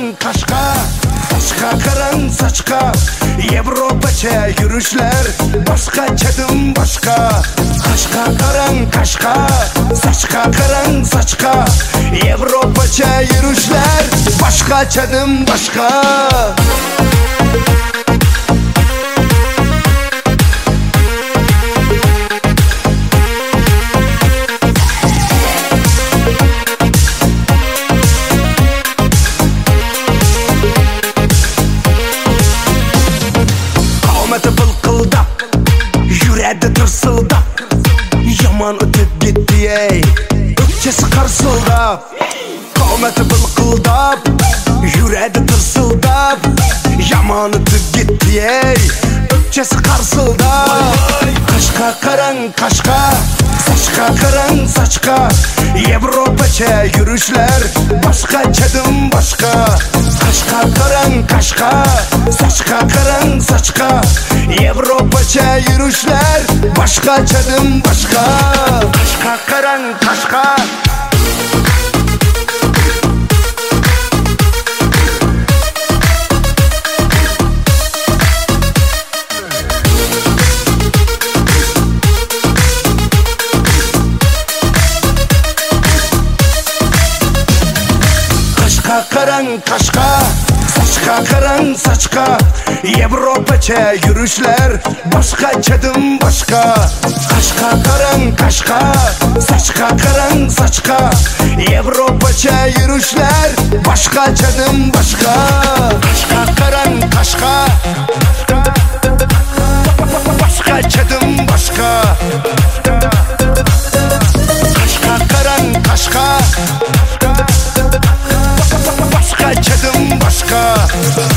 kaşka, saçka karan saçka. Yevropaça yürüyüşler başka, çedim başka. Kaşka karan kaşka, saçka karan saçka. Yevropaça yürüyüşler başka, çedim başka. Yüredi tırsıldap, yaman ötüp gitti ey, ökçesi karsıldap. Kavmeti bılkıldap, yüredi tırsıldap, yaman ötüp gitti ey, ökçesi karsıldap. Kaşka karan kaşka, saçka karan saçka. Yevropaça yürüyüşler başka, çedim başka. Kaşka karan kaşka, saçka karan saçka. Yevropaça yürüyüşler başka, çedim başka. Kaşka karan kaşka. Kaşka karan kaşka, saçka karan saçka. Yevropaça yürüyüşler başka, çedim başka. Kaşka karan kaşka, saçka karan saçka. Yevropaça yürüyüşler başka, çedim başka. Kaşka karan kaşka, başka, çedim başka. Kaşka karan kaşka, başka, çedim başka.